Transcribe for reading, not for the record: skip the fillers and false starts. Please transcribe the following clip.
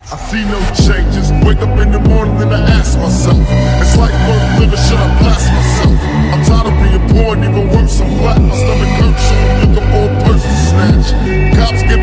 I see no changes. Wake up in the morning and I ask myself, it's like worth living, should I blast myself? I'm tired of being poor and even worse, I'm black. My stomach hurts, so I'm looking for a purse to snatch. Cops get